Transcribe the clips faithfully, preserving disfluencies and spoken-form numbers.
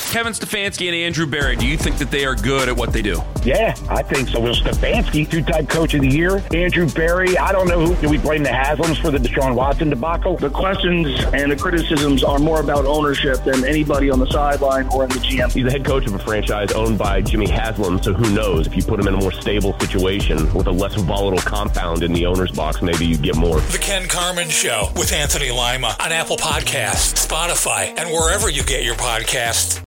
Kevin Stefanski and Andrew Berry, do you think that they are good at what they do? Yeah, I think so. Well, Stefanski, two-time coach of the year. Andrew Berry, I don't know who. Do we blame the Haslams for the Deshaun Watson debacle? The questions and the criticisms are more about ownership than anybody on the sideline or in the G M. He's the head coach of a franchise owned by Jimmy Haslam, so who knows? If you put him in a more stable situation with a less volatile compound in the owner's box, maybe you get more. The Ken Carman Show with Anthony Lima on Apple Podcasts, Spotify, and wherever you get your podcasts.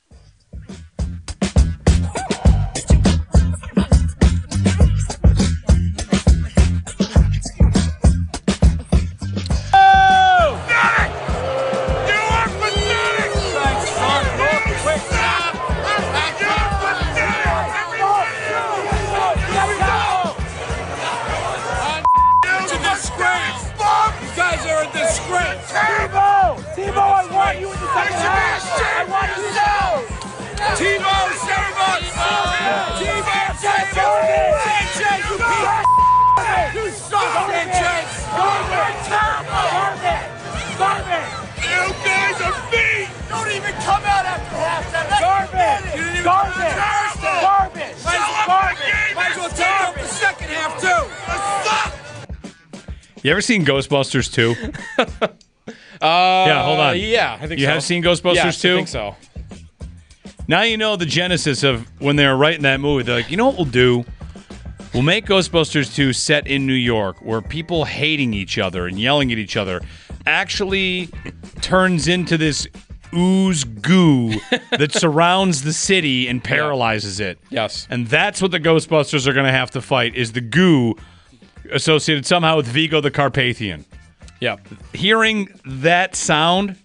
You ever seen Ghostbusters two? uh, yeah, hold on. Yeah, I think you so. You have seen Ghostbusters yes, two? I think so. Now you know the genesis of when they were writing that movie. They're like, you know what we'll do? We'll make Ghostbusters two set in New York where people hating each other and yelling at each other actually turns into this ooze goo that surrounds the city and paralyzes yeah. it. Yes. And that's what the Ghostbusters are going to have to fight, is the goo associated somehow with Vigo the Carpathian. Yeah. Hearing that sound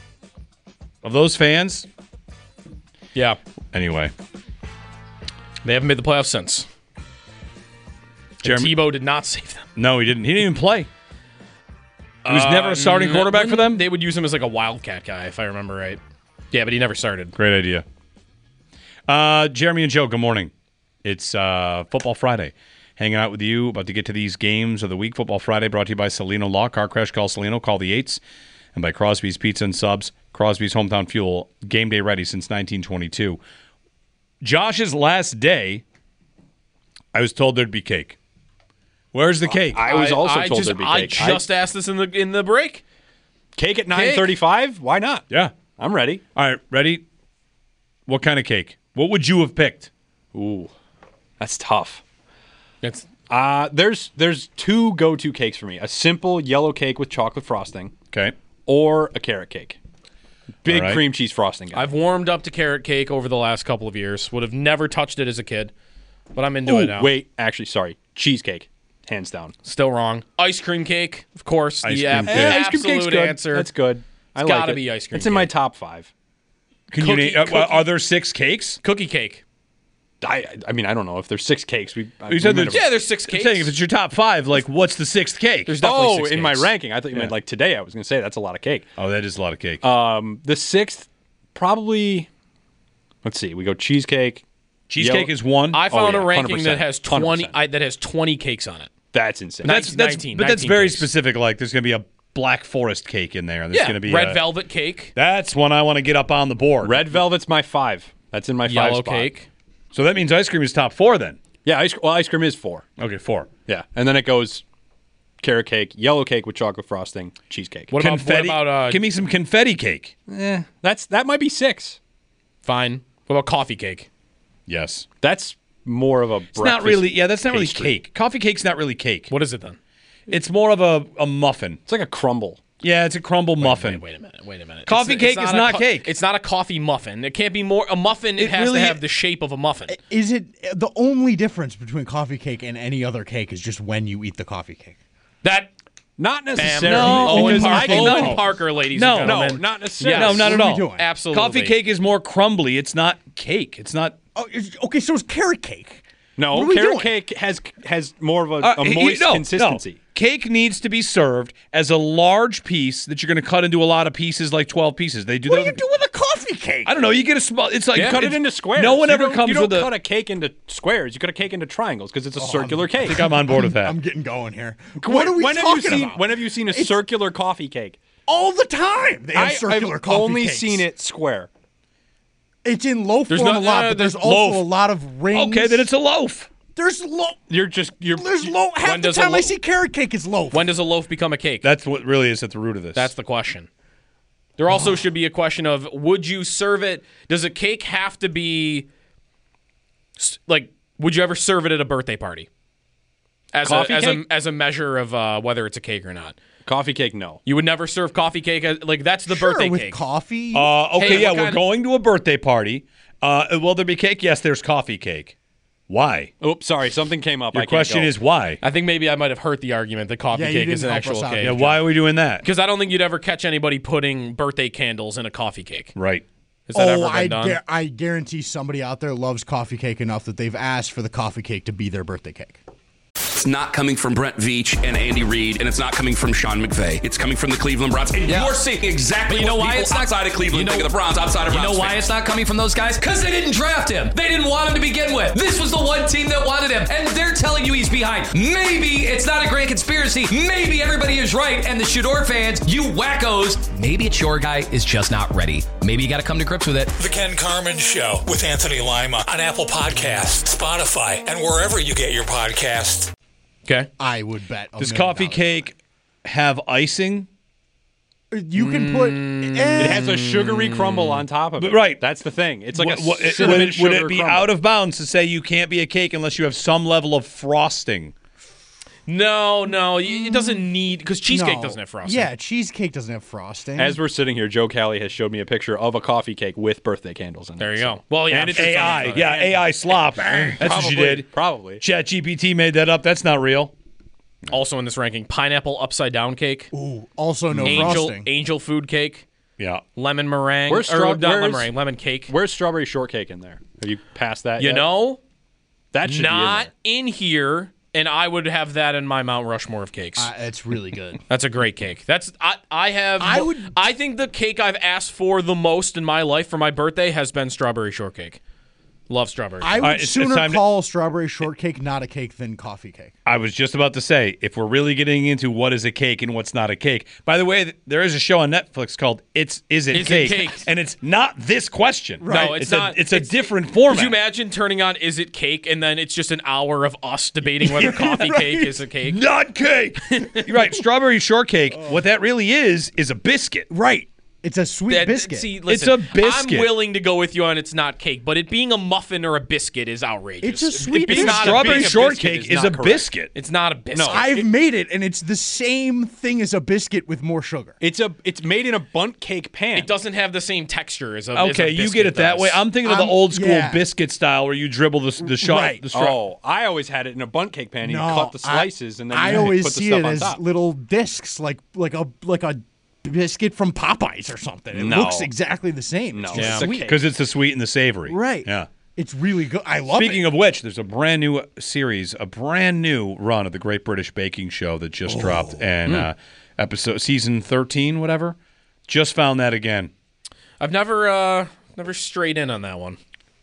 of those fans. Yeah. Anyway. They haven't made the playoffs since. Jeremy, Tebow did not save them. No, he didn't. He didn't even play. He was uh, never a starting quarterback for them? They would use him as like a wildcat guy, if I remember right. Yeah, but he never started. Great idea. Uh, Jeremy and Joe, good morning. It's uh, Football Friday. Hanging out with you, about to get to these games of the week. Football Friday brought to you by Salino Law. Car crash, call Salino. Call the eights. And by Crosby's Pizza and Subs. Crosby's Hometown Fuel. Game day ready since nineteen twenty-two. Josh's last day, I was told there'd be cake. Where's the cake? I was also I, I told just, there'd be I cake. I just asked this in the in the break. Cake at nine thirty-five? Why not? Yeah. I'm ready. All right, ready? What kind of cake? What would you have picked? Ooh, that's tough. It's uh, there's there's two go-to cakes for me. A simple yellow cake with chocolate frosting. Okay. Or a carrot cake. Big right. cream cheese frosting guy. I've warmed up to carrot cake over the last couple of years. Would have never touched it as a kid, but I'm into Ooh, it now. Wait, actually, sorry. Cheesecake. Hands down. Still wrong. Ice cream cake, of course. Ice the cream ab- cake. the Eh, ice cream cake's absolute good. answer. That's good. I It's like gotta it. be ice cream It's in my cake. top five. Can Cookie- you name, uh, cookie- are there six cakes? Cookie cake. I I mean, I don't know if there's six cakes. We, I, You said we there's- might have- Yeah, there's six I'm cakes. saying if it's your top five, like what's the sixth cake? There's definitely Oh, six in my cakes. ranking. I thought you meant Yeah. like today. I was going to say that's a lot of cake. Oh, that is a lot of cake. Um, the sixth, probably, let's see. We go cheesecake. Cheesecake yellow- is one. I found Oh, yeah, a ranking that one hundred percent. has one hundred twenty. percent. I, that has twenty cakes on it. That's insane. But that's, that's, nineteen, but that's nineteen very cakes. specific. Like there's going to be a Black Forest cake in there. There's Yeah, going to be red a, velvet cake, That's one I want to get up on the board. Red velvet's my five. That's in my five yellow spot. cake. So that means ice cream is top four then. Yeah, ice, well, ice cream is four. Okay, four. Yeah, and then it goes carrot cake, yellow cake with chocolate frosting, cheesecake. What about confetti. what about uh, Give me some confetti cake. Eh, that's that might be six. fine? What about coffee cake? Yes. That's more of a. It's not really. Yeah, that's not pastry. really cake. Coffee cake's not really cake. What is it then? It's more of a, a muffin. It's like a crumble. Yeah, it's a crumble muffin. Wait, wait a minute. Wait a minute. Coffee It's- cake it's is a not co- cake. It's not a coffee muffin. It can't be more. A muffin. It, It has really- to have the shape of a muffin. Is it the only difference between coffee cake and any other cake is just when you eat the coffee cake? That. Not Bam. necessarily. No, Owen, because Parker, I can- Owen no. Parker, ladies No. and No, gentlemen. not necessarily. No, not What at are we all. doing? Absolutely. Coffee cake is more crumbly. It's not cake. It's not. Oh, it's- okay, so it's carrot cake. No, What are we carrot doing? cake has has more of a, Uh, a he- moist no, consistency. no. Cake needs to be served as a large piece that you're going to cut into a lot of pieces, like twelve pieces. They do What that. do you do with a coffee cake? I don't know. You get a small. It's like You cut it it's- into squares. No one You ever don't- comes You don't with cut a. a cake into squares. You cut a cake into triangles because it's a circular I cake. think I'm on board with that. I'm getting going here. when, What are we when have talking you seen, about? When have you seen a It's- circular coffee cake? all the time. They have I, circular I've coffee only cakes. seen it square. It's in loaf There's form no- a lot, uh, but there's there's also loaf. a lot of rings. Okay, then it's a loaf. There's loaf. You're just you're. There's loaf. Half When the does a time I lo- see carrot cake, it's loaf. When does a loaf become a cake? That's what really is at the root of this. That's the question. There also should be a question of, would you serve it? Does a cake have to be, s- like, would you ever serve it at a birthday party? As a, Coffee as cake? a as a measure of uh, whether it's a cake or not. Coffee cake, no. You would never serve coffee cake as, like that's the Sure, birthday with cake. coffee. Uh, okay, Hey, yeah, what we're kind- going to a birthday party. Uh, will there be cake? Yes, there's coffee cake. Why? Oops, sorry, something came up. Your I can't question go. is why? I think maybe I might have hurt the argument that coffee Yeah, you cake is an didn't help us actual out. cake. Yeah, why are we doing that? Because I don't think you'd ever catch anybody putting birthday candles in a coffee cake. Right. Has that oh, ever been I, done? gar- I guarantee somebody out there loves coffee cake enough that they've asked for the coffee cake to be their birthday cake. It's not coming from Brent Veach and Andy Reid, and it's not coming from Sean McVay. It's coming from the Cleveland Browns. And Yeah. you're seeing exactly But you know what why people it's not- outside of Cleveland you know- think of the Browns, outside of You Browns know why fans. it's not coming from those guys? Because they didn't draft him. They didn't want him to begin with. This was the one team that wanted him, and they're telling you he's behind. Maybe it's not a great conspiracy. Maybe everybody is right, and the Shador fans, you wackos, maybe it's your guy is just not ready. Maybe you got to come to grips with it. The Ken Carmen Show with Anthony Lima on Apple Podcasts, Spotify, and wherever you get your podcasts. Okay. I would bet. a Does million coffee dollars. cake have icing? You can put. It eh, has a sugary crumble on top of it. Right. That's the thing. It's like What- a what- it- cinnamon would, would sugar it be crumble. out of bounds to say you can't be a cake unless you have some level of frosting? No, no, y- it doesn't need because cheesecake no. doesn't have frosting. Yeah, cheesecake doesn't have frosting. As we're sitting here, Joe Callie has showed me a picture of a coffee cake with birthday candles in it. There you so- go. Well, yeah, And I'm it's sure A I. somebody's done it. Yeah, A I slop. That's what Probably, you did. Probably. Chat G P T made that up. That's not real. Also in this ranking, pineapple upside down cake, Ooh, also no angel frosting. angel food cake, Yeah. lemon meringue, Where's or straw- not lemon where's- meringue, lemon cake. Where's strawberry shortcake in there? Have you passed that You yet? know, that should not be in in here, and I would have that in my Mount Rushmore of cakes. Uh, it's really good. That's a great cake. That's I. I have. I would- I think the cake I've asked for the most in my life for my birthday has been strawberry shortcake. Love strawberry. I would right, it's- it's sooner time to- call strawberry shortcake not a cake than coffee cake. I was just about to say, if we're really getting into what is a cake and what's not a cake. By the way, th- there is a show on Netflix called "It's Is It Is It Cake?" Cake? and it's not this question. No, it's not. A, it's a It's- different format. Could you imagine turning on "Is it cake?" and then it's just an hour of us debating whether coffee cake is a cake? Not cake. You're right. Strawberry shortcake. What that really is is a biscuit. Right. It's a sweet That- biscuit. See, listen, a biscuit. I'm willing to go with you on it's not cake, but it being a muffin or a biscuit is outrageous. It's a sweet It being biscuit. not a- Strawberry being a shortcake biscuit is, not a correct. biscuit. It's not a biscuit. I've made it, and it's the same thing as a biscuit with more sugar. It's a. It's made in a bunt cake pan. It doesn't have the same texture as a as a Okay, you biscuit get it that does. way. I'm thinking of the I'm- old school yeah. biscuit style where you dribble the the shot. Right. The straw. Oh, I always had it in a bunt cake pan. You No, cut the I- slices and then I you always put the see stuff it on as top. little discs, like like a like a biscuit from Popeyes or something. It No. looks exactly the same. It's No. just Yeah. sweet. Because it's the sweet and the savory. Right. Yeah. It's really good. I love Speaking it. of which, there's a brand new series, a brand new run of the Great British Baking Show that just Oh. dropped, and Hmm. uh, episode season thirteen, whatever. Just found that again. I've never uh never strayed in on that one.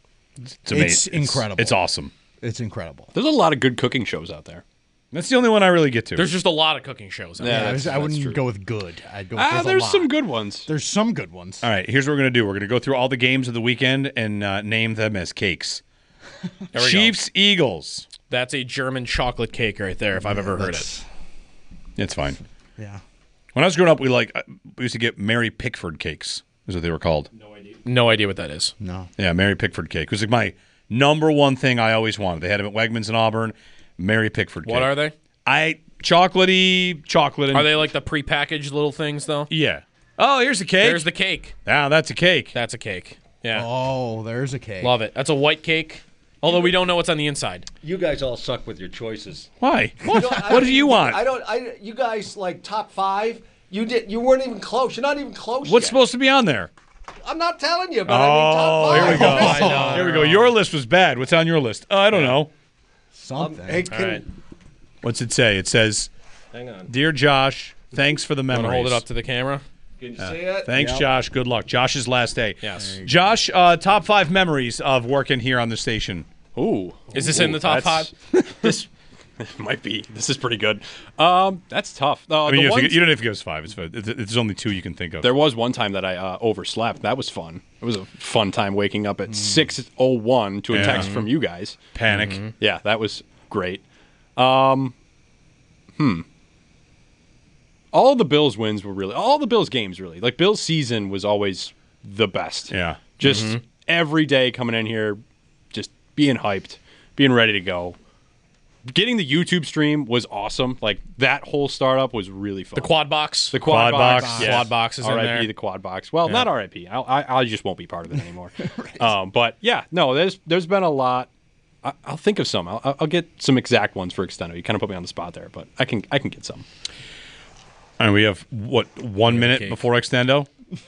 It's amazing. It's incredible. It's awesome. It's incredible. There's a lot of good cooking shows out there. That's the only one I really get to. There's just a lot of cooking shows. out Yeah, there. I, that's- was- I wouldn't that's true. go with good. I'd go with Ah, there's, a there's lot. some good ones. There's some good ones. All right, here's what we're going to do. We're going to go through all the games of the weekend and uh, name them as cakes. There we go. Chiefs, Eagles. That's a German chocolate cake right there, if I've ever heard it. That's- It's fine. Yeah. When I was growing up, we like uh, we used to get Mary Pickford cakes, is what they were called. No idea what that is. No. Yeah, Mary Pickford cake. It was like my number one thing I always wanted. They had them at Wegmans in Auburn. Mary Pickford cake. What are they? I chocolatey chocolate. And, Are they like the prepackaged little things though? Yeah. Oh, here's a cake. There's the cake. Ah, that's a cake. That's a cake. Yeah. Oh, there's a cake. Love it. That's a white cake. Although we don't know what's on the inside. You guys all suck with your choices. Why? You know, I What don't do you even- want? I don't. I. You guys like top five. You did. You weren't even close. You're not even close. What's yet. supposed to be on there? I'm not telling you, but I mean top Oh, five. here we go. I know. Here we go. Your list was bad. What's on your list? Uh, I don't know. Something. Um, hey, can, All right. What's it say? It says, Hang on. "Dear Josh, thanks for the Want memories." to hold it up to the camera? Can you see it? Thanks, Yep. Josh. Good luck. Josh's last day. Yes. Josh, uh, top five memories of working here on the station. Ooh. Is this Ooh, in the top that's- five? This might be. This is pretty good. Um, that's tough. Uh, I mean, the you, don't have to ones- go- you don't have to give us five. It's, it's, there's only two you can think of. There was one time that I uh, overslept. That was fun. It was a fun time waking up at six oh one to a Yeah. text from you guys. Panic. Mm-hmm. Yeah, that was great. Um, hmm. All the Bills wins were really, all the Bills games really, like Bills season was always the best. Yeah. Just Mhm. every day coming in here, just being hyped, being ready to go. Getting the YouTube stream was awesome. Like that whole startup was really fun. The quad box. The quad, Quad box. box. Yes. Quad box is in R I P there. the quad box. Well, Yeah. not R I P. I, I I just won't be part of it anymore. um, but yeah, no, there's there's been a lot. I, I'll think of some. I'll, I'll get some exact ones for Extendo. You kind of put me on the spot there, but I can I can get some. And we have, what, one minute cake. before Extendo?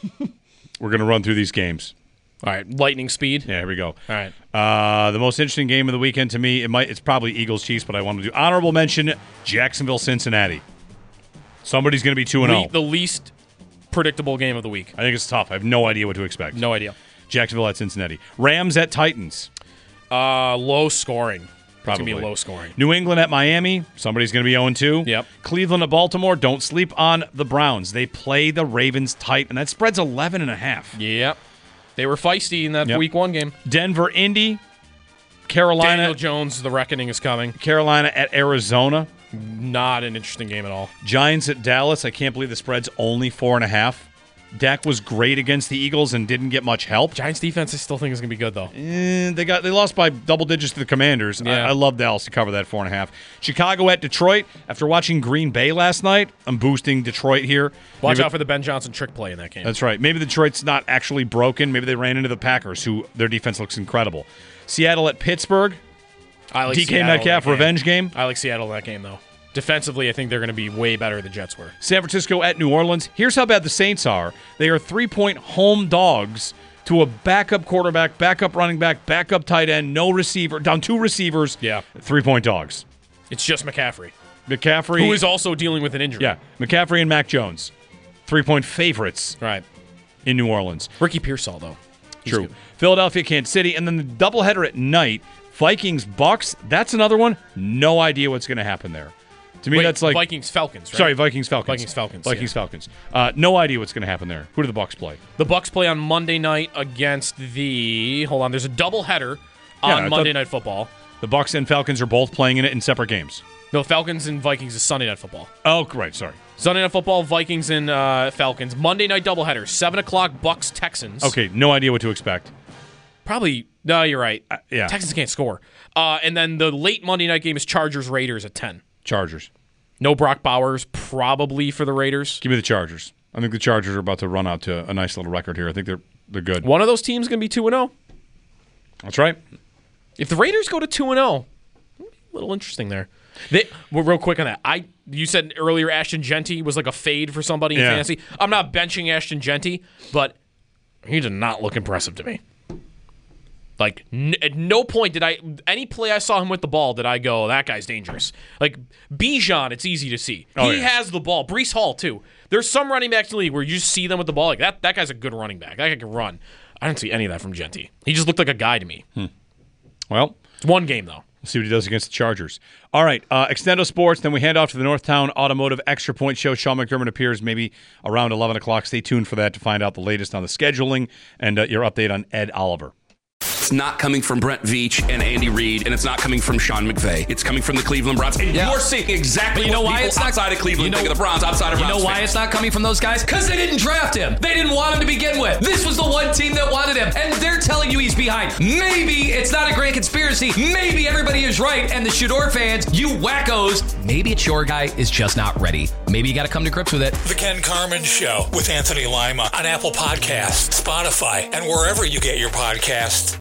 We're going to run through these games. All right, lightning speed. Yeah, here we go. All right. Uh, the most interesting game of the weekend to me, it might it's probably Eagles Chiefs, but I want to do honorable mention Jacksonville Cincinnati. Somebody's going to be two and Le- oh. the least predictable game of the week. I think it's tough. I have no idea what to expect. No idea. Jacksonville at Cincinnati. Rams at Titans. Uh, low scoring. It's Probably. going to be low scoring. New England at Miami. Somebody's going to be oh and two. Yep. Cleveland at Baltimore. Don't sleep on the Browns. They play the Ravens tight, and that spread's eleven and a half. Yep. They were feisty in that Yep. week one game. Denver, Indy. Carolina. Daniel Jones, the reckoning is coming. Carolina at Arizona. Not an interesting game at all. Giants at Dallas. I can't believe the spread's only four and a half. Dak was great against the Eagles and didn't get much help. Giants defense, I still think is going to be good, though. Eh, they got they lost by double digits to the Commanders. Yeah. I, I love Dallas to cover that four and a half. Chicago at Detroit. After watching Green Bay last night, I'm boosting Detroit here. Watch Maybe- out for the Ben Johnson trick play in that game. That's right. Maybe Detroit's not actually broken. Maybe they ran into the Packers, who their defense looks incredible. Seattle at Pittsburgh. I like D K Seattle in Metcalf that game. revenge game. I like Seattle in that game, though. Defensively, I think they're going to be way better than the Jets were. San Francisco at New Orleans. Here's how bad the Saints are. They are three-point home dogs to a backup quarterback, backup running back, backup tight end, no receiver, down two receivers. Yeah. Three-point dogs. It's just McCaffrey, McCaffrey. who is also dealing with an injury. Yeah, McCaffrey and Mac Jones. Three-point favorites Right. in New Orleans. Ricky Pearsall, though. He's True. good. Philadelphia, Kansas City, and then the doubleheader at night. Vikings, Bucks. That's another one. No idea what's going to happen there. To me, Wait, that's like Vikings Falcons. Right? Sorry, Vikings Falcons. Vikings Falcons. Vikings yeah. Falcons. Uh, no idea what's going to happen there. Who do the Bucks play? The Bucks play on Monday night against the. Hold on, there's a doubleheader Yeah, I on thought- Monday Night Football. The Bucks and Falcons are both playing in it in separate games. No, Falcons and Vikings is Sunday Night Football. Oh, right. Sorry. Sunday Night Football, Vikings and uh, Falcons. Monday night doubleheader, seven o'clock. Bucks Texans. Okay, no idea what to expect. Probably. No, you're right. Uh, yeah. Texans can't score. Uh, and then the late Monday night game is Chargers Raiders at ten. Chargers. No Brock Bowers, probably for the Raiders. Give me the Chargers. I think the Chargers are about to run out to a nice little record here. I think they're they're good. One of those teams going to be two and oh. That's right. If the Raiders go to two and oh, a little interesting there. They, well, real quick on that. I you said earlier Ashton Genty was like a fade for somebody in Yeah. fantasy. I'm not benching Ashton Genty, but he did not look impressive to me. Like, n- at no point did I, any play I saw him with the ball, did I go, that guy's dangerous. Like, Bijan, it's easy to see. Oh, he yeah. has the ball. Breece Hall, too. There's some running backs in the league where you just see them with the ball. Like, that, that guy's a good running back. That guy can run. I didn't see any of that from Genty. He just looked like a guy to me. Hmm. Well, it's one game, though. Let's see what he does against the Chargers. All right, uh, Extendo Sports. Then we hand off to the Northtown Automotive Extra Point Show. Sean McDermott appears maybe around eleven o'clock. Stay tuned for that to find out the latest on the scheduling and uh, your update on Ed Oliver. It's not coming from Brent Veach and Andy Reid, and it's not coming from Sean McVay. It's coming from the Cleveland Browns. And Yeah. you're seeing exactly But you know what why people it's not- outside of Cleveland you know- think of the Browns, outside of You Browns know why fans. it's not coming from those guys? Because they didn't draft him. They didn't want him to begin with. This was the one team that wanted him, and they're telling you he's behind. Maybe it's not a grand conspiracy. Maybe everybody is right, and the Shador fans, you wackos, maybe it's your guy is just not ready. Maybe you got to come to grips with it. The Ken Carmen Show with Anthony Lima on Apple Podcasts, Spotify, and wherever you get your podcasts.